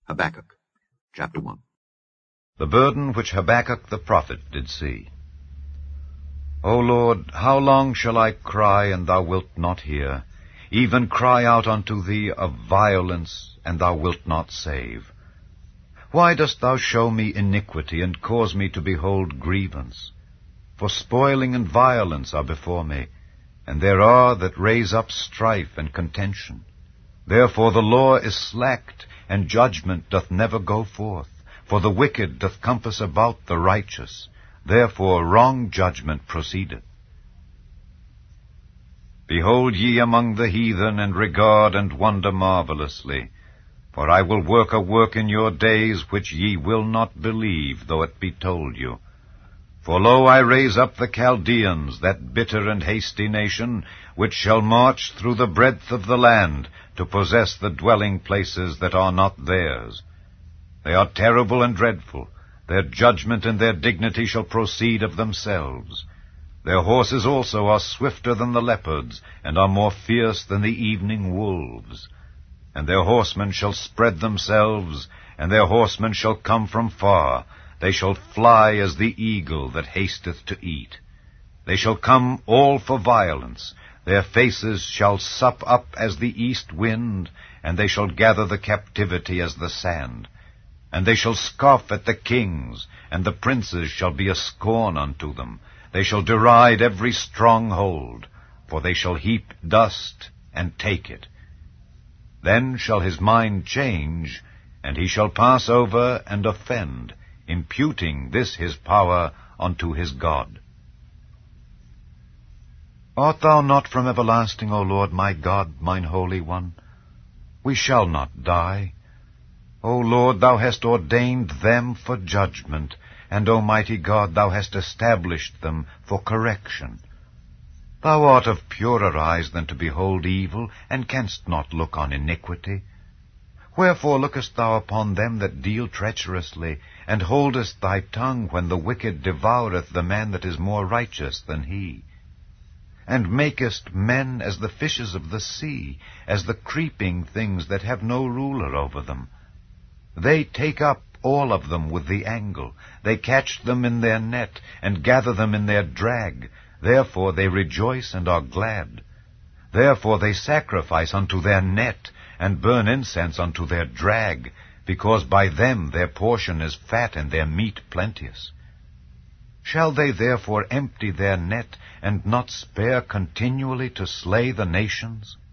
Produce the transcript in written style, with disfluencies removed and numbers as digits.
Habakkuk, chapter 1. The burden which Habakkuk the prophet did see. O Lord, how long shall I cry, and thou wilt not hear? Even cry out unto thee of violence, and thou wilt not save. Why dost thou show me iniquity, and cause me to behold grievance? For spoiling and violence are before me, and there are that raise up strife and contention. Therefore the law is slacked, and judgment doth never go forth. For the wicked doth compass about the righteous. Therefore wrong judgment proceedeth. Behold ye among the heathen, and regard and wonder marvelously. For I will work a work in your days, which ye will not believe, though it be told you. For lo, I raise up the Chaldeans, that bitter and hasty nation, which shall march through the breadth of the land, to possess the dwelling places that are not theirs. They are terrible and dreadful. Their judgment and their dignity shall proceed of themselves. Their horses also are swifter than the leopards, and are more fierce than the evening wolves. And their horsemen shall spread themselves, and their horsemen shall come from far. They shall fly as the eagle that hasteth to eat. They shall come all for violence. Their faces shall sup up as the east wind, and they shall gather the captivity as the sand. And they shall scoff at the kings, and the princes shall be a scorn unto them. They shall deride every stronghold, for they shall heap dust and take it. Then shall his mind change, and he shall pass over and offend, imputing this his power unto his God. Art thou not from everlasting, O Lord, my God, mine Holy One? We shall not die. O Lord, thou hast ordained them for judgment, and, O mighty God, thou hast established them for correction. Thou art of purer eyes than to behold evil, and canst not look on iniquity. Wherefore lookest thou upon them that deal treacherously, and holdest thy tongue when the wicked devoureth the man that is more righteous than he? And makest men as the fishes of the sea, as the creeping things that have no ruler over them. They take up all of them with the angle. They catch them in their net, and gather them in their drag. Therefore they rejoice and are glad. Therefore they sacrifice unto their net, and burn incense unto their drag, because by them their portion is fat, and their meat plenteous. Shall they therefore empty their net, and not spare continually to slay the nations?